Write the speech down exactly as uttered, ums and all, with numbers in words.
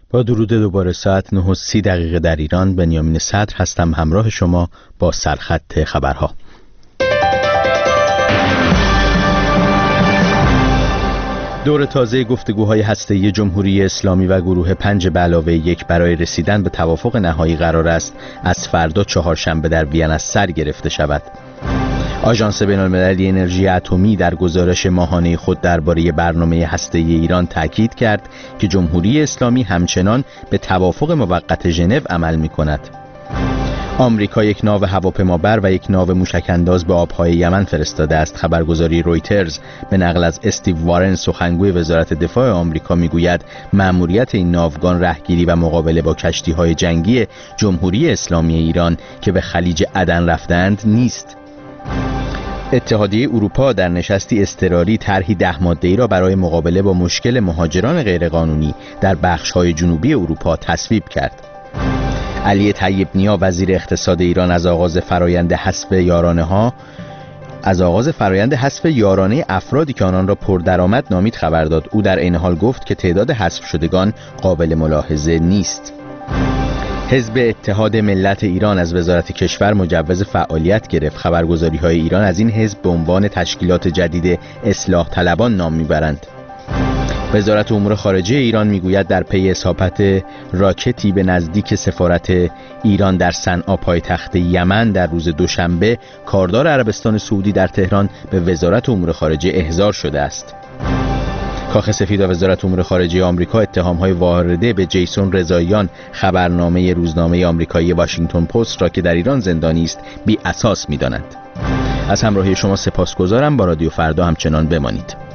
با درود دوباره ساعت نه و سی دقیقه در ایران، بنیامین صدر هستم همراه شما با سرخط خبرها. دور تازه گفتگوهای هسته‌ای جمهوری اسلامی و گروه پنج به علاوه یک برای رسیدن به توافق نهایی قرار است از فردا چهارشنبه در وین سر گرفته شود. آژانس بین‌المللی انرژی اتمی در گزارش ماهانه خود درباره برنامه هسته‌ای ایران تاکید کرد که جمهوری اسلامی همچنان به توافق موقت ژنو عمل می‌کند. آمریکا یک ناو هواپیمابر و یک ناو موشک‌انداز به آب‌های یمن فرستاده است. خبرگزاری رویترز به نقل از استیو وارن سخنگوی وزارت دفاع آمریکا میگوید مأموریت این ناوگان رهگیری و مقابله با کشتی‌های جنگی جمهوری اسلامی ایران که به خلیج عدن رفتند نیست. اتحادیه اروپا در نشستی اضطراری طرحی ده ماده‌ای را برای مقابله با مشکل مهاجران غیرقانونی در بخش‌های جنوبی اروپا تصویب کرد. علی طیب نیا وزیر اقتصاد ایران از آغاز فرایند حذف یارانه ها از آغاز فرایند حذف یارانه افرادی که آنان را پردرآمد نامید خبر داد. او در عین حال گفت که تعداد حذف شدگان قابل ملاحظه نیست. حزب اتحاد ملت ایران از وزارت کشور مجوز فعالیت گرفت. خبرگزاری‌های ایران از این حزب به عنوان تشکیلات جدید اصلاح طلبان نام میبرند. وزارت امور خارجه ایران میگوید در پی اصابت راکتی به نزدیک سفارت ایران در صنعا پایتخت یمن در روز دوشنبه کاردار عربستان سعودی در تهران به وزارت امور خارجه احضار شده است. کاخ سفید و وزارت امور خارجه آمریکا اتهام‌های وارده به جیسون رضاییان خبرنامه روزنامه آمریکایی واشنگتن پست را که در ایران زندانی است بی اساس می‌دانند. از همراهی شما سپاسگزارم. با رادیو فردا همچنان بمانید.